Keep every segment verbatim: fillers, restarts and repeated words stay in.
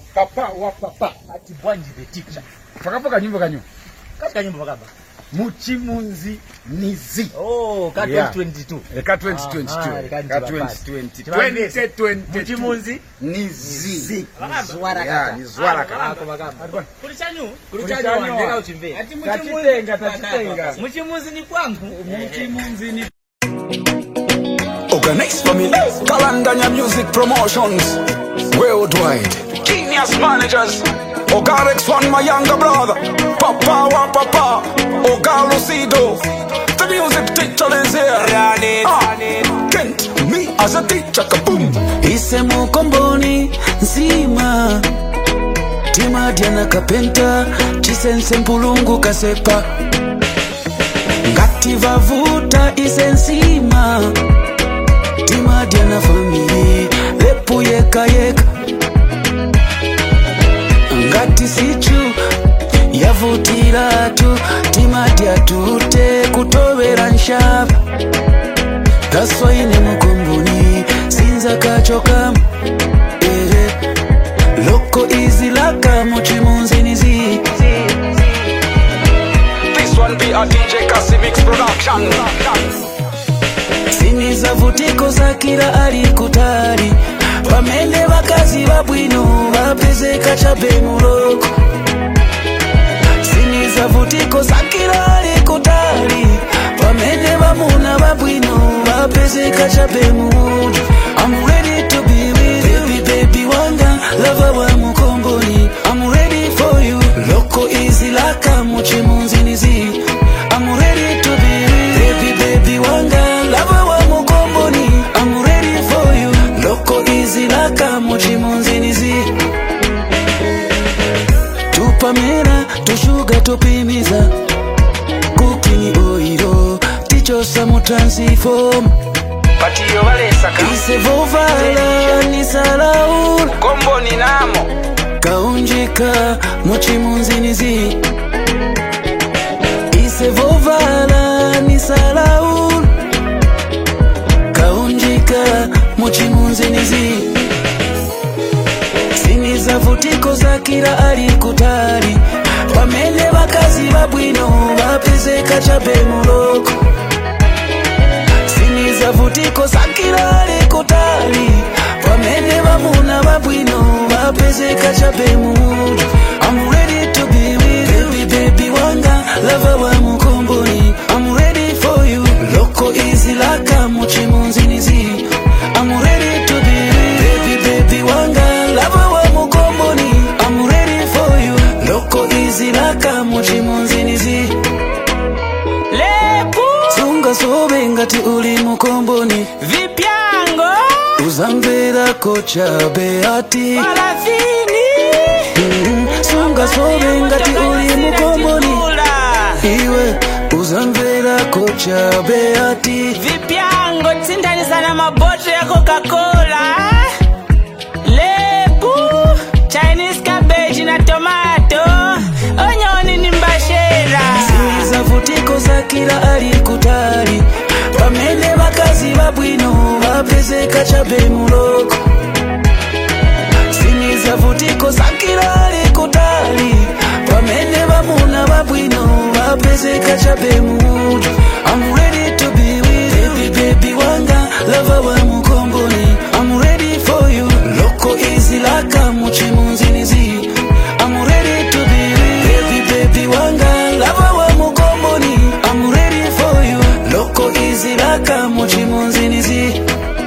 papa wa papa ati Bwanji the teacher. Pakapo kanyumba kanyo. Kati kanyumba bakaba. Muchimunzi Nizi. Oh, ka yeah. twenty twenty-two. E ka twenty twenty-two. Ka twenty twenty-two. twenty twenty-two. Muchimunzi Nizi. Zwara kata. Yeah, ni zwara kata. Kuli chanyu? Kuli chanyu wandeka uchimbe. Ati muchimunzi tatitenga. Muchimunzi ni kwangu. Muchimunzi ni Organize family, Kalandanya Music Promotions, worldwide. Genius managers, Ogarex one, my younger brother. Papa wa papa, Oga Lucido. The music teacher is here. Ah, Kent, me as a teacher, kaboom. Isemu komboni nzima, Tima Diana Kapenta, Chisense Mpulungu Kasepa. Ngati vavuta isensima, Tima Diana family, lepu yeka yeka. Ngati sichu, yavutira tu, Tima dia tute kutowera nshaba. Taswa ine mukomboni, sinza kachoka. Eh, loko easy laka muchimunzi nizi. This one be a D J Casimix production. Siniza vutiko za kila alikutari, pamene bakazi babwino bapezeka chabe muloko. Siniza vutiko za kila alikutari, pamene bamuna babwino bapezeka chabe muloko. I'm ready to be with you, baby, baby wanga, lover wa mukomboni. I'm ready for you, loko easy laka muchimunzi nizi. I'm ready to be with you, baby, baby wanga, lover wa mukomboni. I'm ready for you, loko easy laka muchimunzi nizi. Tupamera, tushuga tupimiza, cooking oilo, tichosa mutransform. Patiyo balesaka Isevovala ni salaul, komboni namo kaunjika muchimunzi nizi. Isevovala ni salaul, kaunjika muchimunzi nizi. Siniza vutiko za kila alikutari, pamene bakazi babwino bapezeka chabe muloko. Siniza vutiko za kila alikutari, pamene bamuna babwino bapezeka chabe muloko. I'm ready to be with you, baby, baby wanga, lover wa mukomboni. I'm ready for you, loko easy laka muchimunzi nizi. I'm ready to be with you, baby, baby wanga, lover wa mukomboni. I'm ready for you, loko easy laka muchimunzi nizi. Lepu Sunga sobe ngati uli mukomboni. Vipyango Uzamvera kocha beati Palafini mm, Sunga sobe ngati uli mukomboni. Iwe uzamvera kocha beati. Vipyango tsindani sana maboto ya Coca-Cola. Lepu Chinese cabbage na tomato, onyoni ni mbashera. Siniza vutiko za kila alikutari, pamene bakazi babwino bapezeka chabe muloko. Siniza vutiko za kila alikutari, pamene bamuna babwino bapezeka chabe muloko. I'm ready to be with you, baby, baby wanga, lover wa mukomboni. I'm ready for you, loko easy laka muchimunzi nizi. I'm ready to be with you, baby, baby wanga, lover wa mukomboni. I'm ready for you, loko easy laka muchimunzi nizi.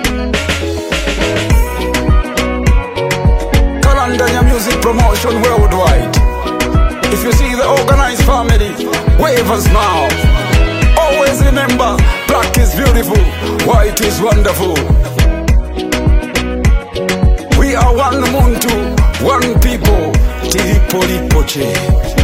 Kalandanya Music Promotion worldwide. If you see the organized family, wave us now. Always remember, black is beautiful, white is wonderful. We are one Muntu, one people, Tiripolipoche.